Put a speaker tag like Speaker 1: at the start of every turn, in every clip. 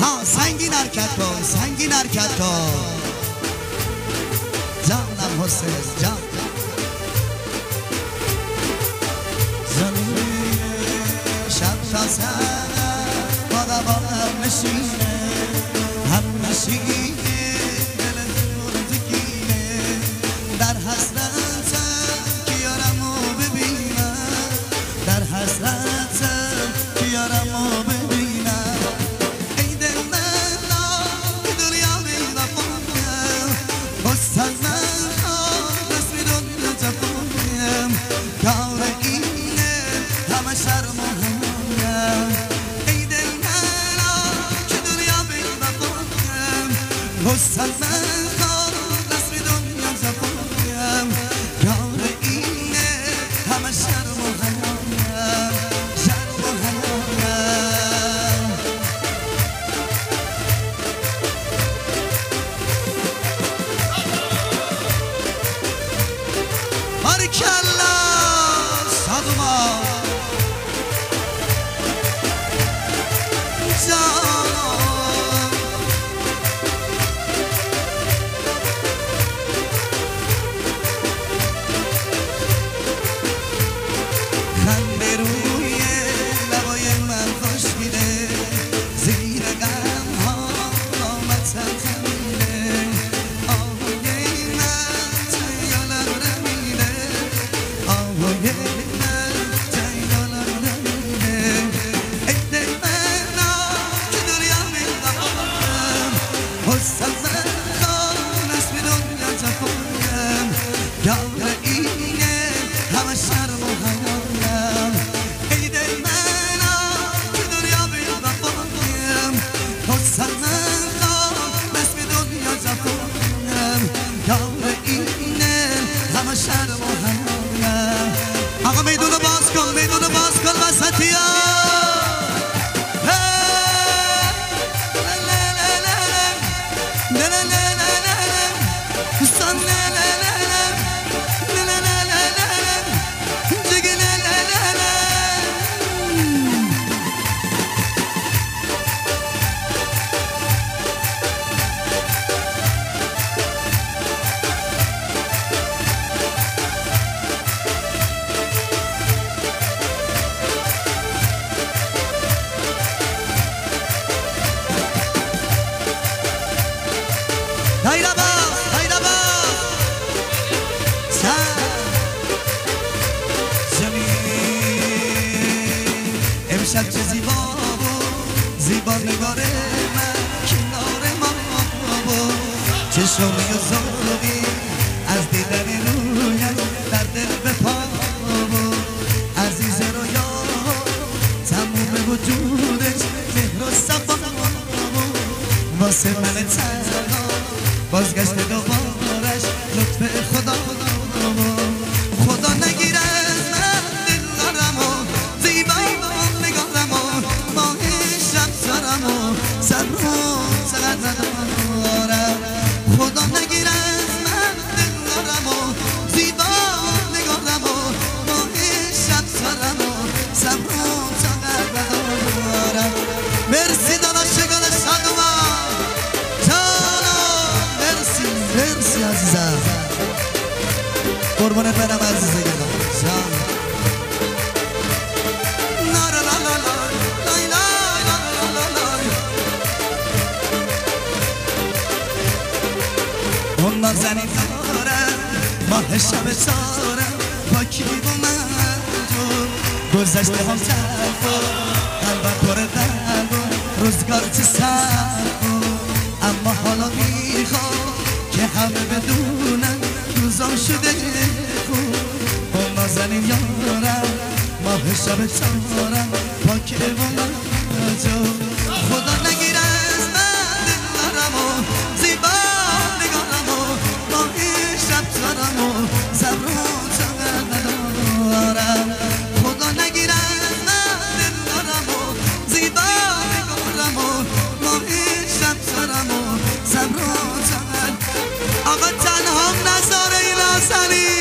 Speaker 1: ها سنگین حرکت کن سنگین حرکت کن جانم حسین جان زمین شب تا سر بادا هم نشینه هم نشینه دل دور تکینه در حسرتم که یارمو ببینم در حسرتم که یارمو ببینم ای دل من که دنیا بی‌وفایم بستان من رسم دنیا جفایم کار اینه همه شرم و حیایم ای دل من که دنیا بی‌وفایم بستان من رسم دنیا جفایم کار اینه همه شرم و حیایم شرم و حیایم بارکالله صدوما جانم خنده روی لبای من خوش میده زیر غم ها آمد خمیده آهوی من جیالم نمیده آهوی من جیالم نمیده ای دل من که دنیا بی‌وفایم حسن من خان اسم دنیا جفایم یار اینه همه شرم و حیایم ای دل من که دنیا بی‌وفایم حسن من خان اسم دنیا جفایم یار اینه همه شرم و حیایم آقا میدونو باز کن میدونو باز کن وسطی ها دایره باز زمین امشب چه زیبا بود زیبا نگار من کنار ما بود چشمی و زلفی از دیدن رویت در دل به پا بود عزیز رویا تموم وجودش مهر و صفا بود واسه من تنها بازگشت دوبارش لطف خدا خدا نگیره من دلارمو زیبا نگارمو ماه شب سرمو صبرو چقدر ندارم خدا نگیره من دلارمو زیبا نگارمو ماه شب سرمو صبرو چقدر ندارم مرسی دانشگاه صدوما مرسی عزیزم قربونت برم عزیزه گلم جان اون نازنین دارم ماه شب سارم پاکی و من تو گذشته هم تلف و قلبم پر درد و روزگار چه سرد اما حالا میخوام که همه بدونن روزا شده خوب با نازنین یارم ماه شب سارم پاکه و من خدا نگیره از من دلارمو زیبا نگارمو ماه شب سارمو صبرو چقدر ندارم خدا نگیره از من دلارمو زیبا نگارمو ماه شب سارمو صبرو چقدر آقا تنهام نذاره این آسانی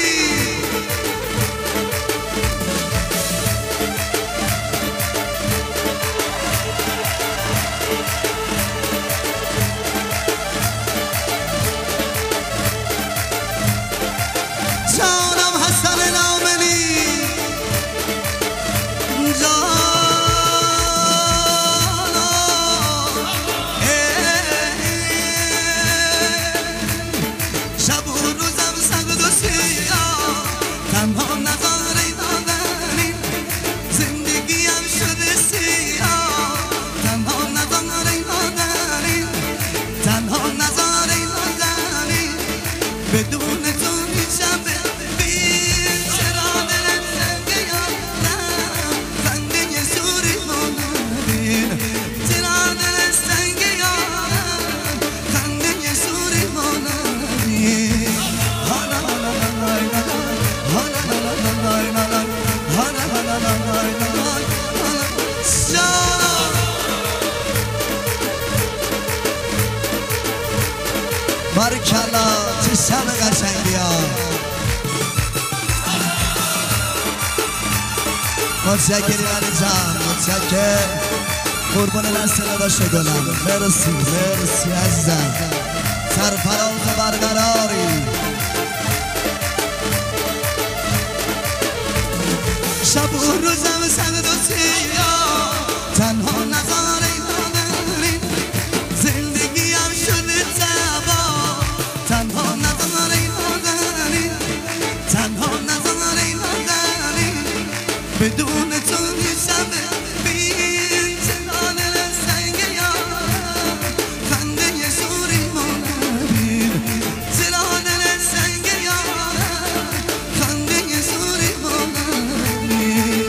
Speaker 1: بارکلا چه شب قشنگی ها متشکریم علی جان متشکر قربان دست نداشته گلم مرسی مرسی عزیزم سرفراز برقراری شب و روزم سند و سیاه تنها نظاره نداری زندگیم شده تبا تنها نظاره نداری تنها نظاره نداری بدون تو میشم بین چنان سنگ یار خنده یه سوری مونبین چنان سنگ یار خنده یه سوری مونبین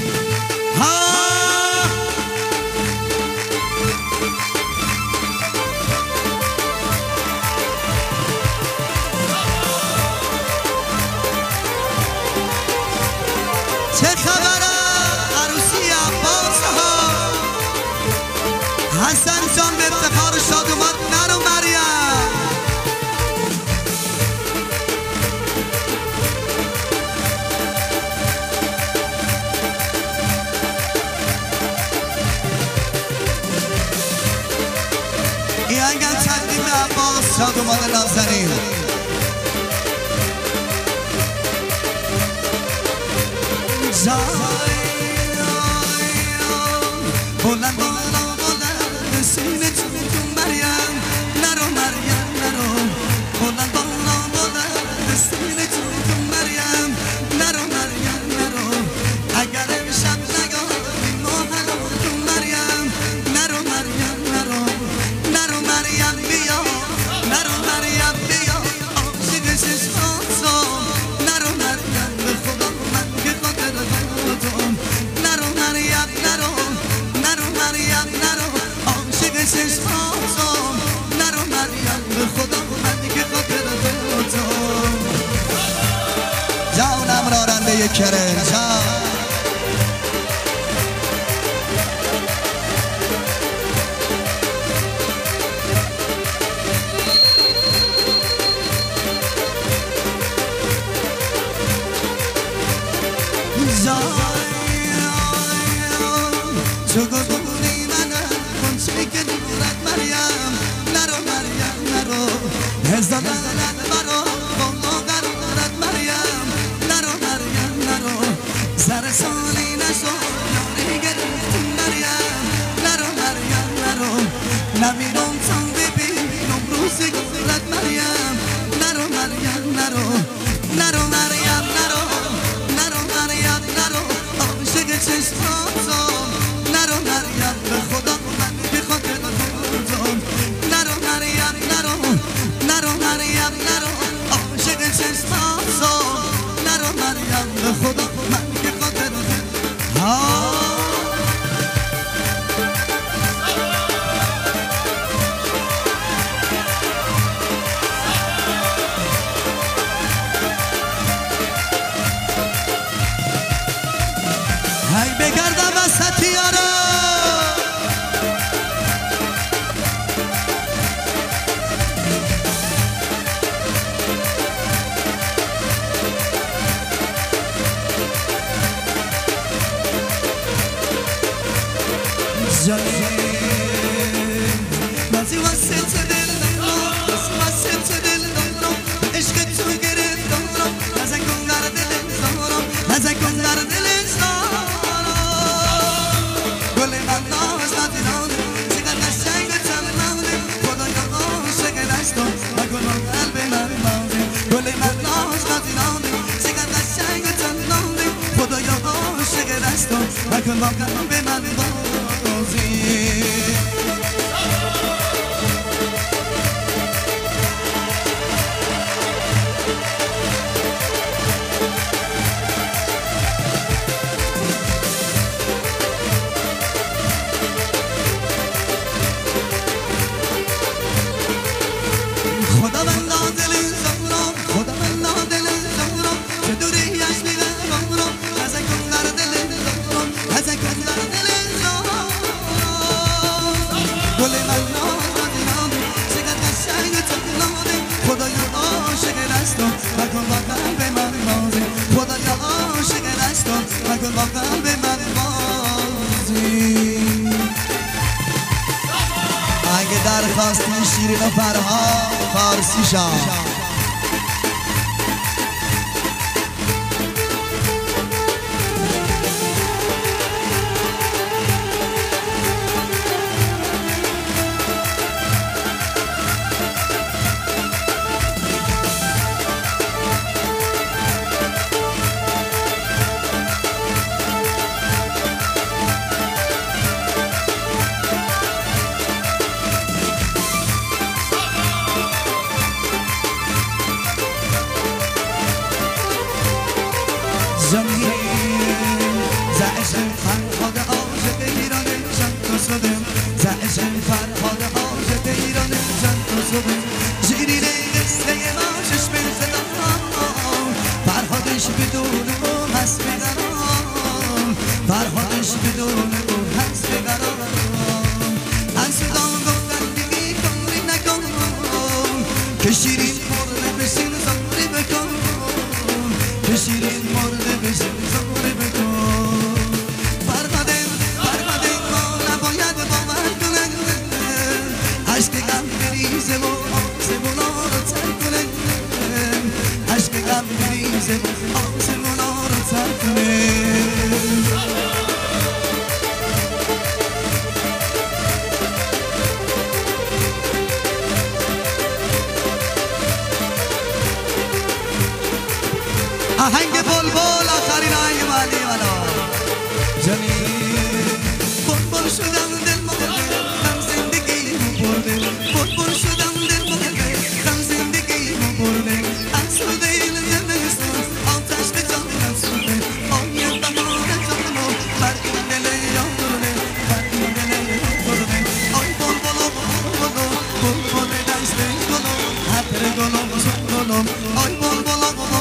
Speaker 1: چه خبره عروسی عباس ها حسن جان به افتخار شاد اومد نرو مریم این انگل تقدیم عباس شاد اومد نازنین بلند بالا بلند سینه تو مریم نرو مریم نرو بلند بالا بلند سینه تو مریم نرو مریم نرو اگر امشب نگاهی ما هلو تو مریم نرو مریم نرو نرو مریم بیا نرو مریم بیا عاشق چشماتم نرو مریم به خدا من که خاطر خودم نرو مریم نرو نرو مریم نرو عاشق چشماتم نرو مریم به خدا من که خاطر خودم جانم راننده کرم جان چو گلگونی منم کنچه که دورت مریم نرو مریم نرو هزار لعنت مرا با ما قرارت مریم نرو مریم نرو سر سالی نشو یاری گرفتی مریم نرو مریم نرو نمیرم تا ببینم روز گلت مریم نرو مریم نرو نرو مریم نرو نرو مریم نرو عاشق چشماتم نرو مریم به خدا من به خاطر خودم نرو مریم نرو نرو مریم نرو عاشق چشماتم نرو مریم به خدا من به خاطر هی بگردم وسط یارا بعضی واسه تو دل دارم بعضی واسه تو دل دارم عشق تو گرفت دارم نزن کن در دل دارم نزن کن در دل دارم گل من ناز ندیدم چقدر قشنگ و چندانه خدایا عاشق دستم و گل قلب من مانده گل من ناز ندیدم چقدر قشنگ و چندانه خدایا عاشق دستم و گل قلب من مانده خدا من دل زهرم خدا من دل زهرم چه دوری یشلی زهرم از کن دل زهرم از کن دل زهرم گل من نادیدم چقدر قشنگ و چندانه بکن با قلب من بازی. اگه درخواستی شیرین و فرهاد فارسی شام آهنگ بلبل آخرین آهنگ بعدی منو جانی بلبل شدم دل مرده غم زندگی برده بلبل شدم دل مرده غم زندگی برده افسرده این زمستون آتش به جانم سوخته آیه بهار جانو بر این دل یارده بر این دل یارده آی بلبل بلبل دشت گلم حتر گلم گلم آی بلبل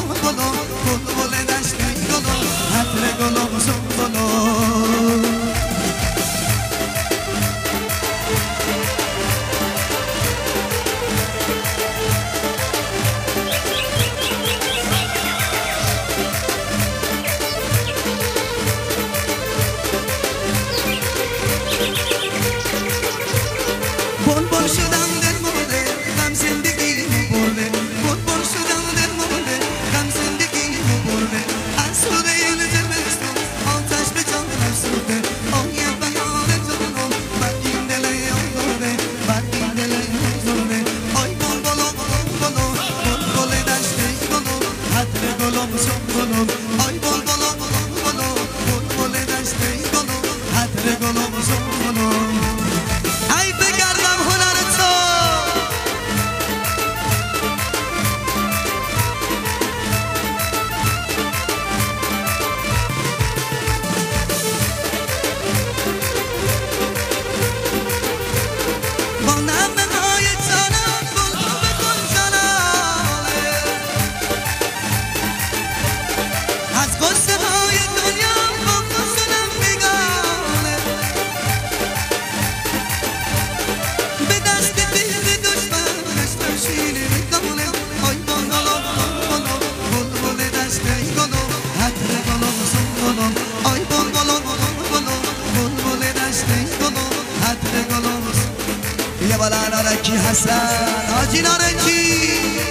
Speaker 1: حسن حاجی نارنجی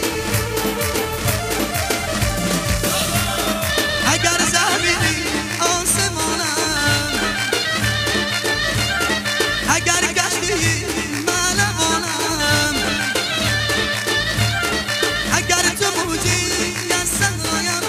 Speaker 1: اگر زمینی آسمانم اگر گشتی ملوانم اگر تو موجی از سنایم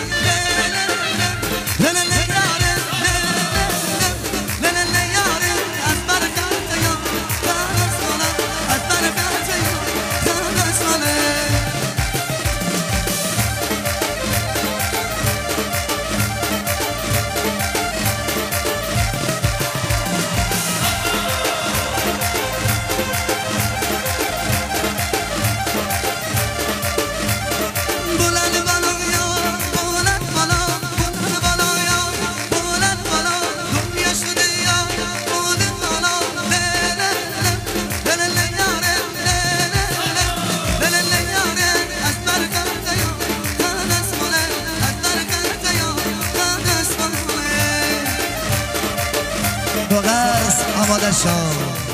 Speaker 1: تو قصد آماده شو.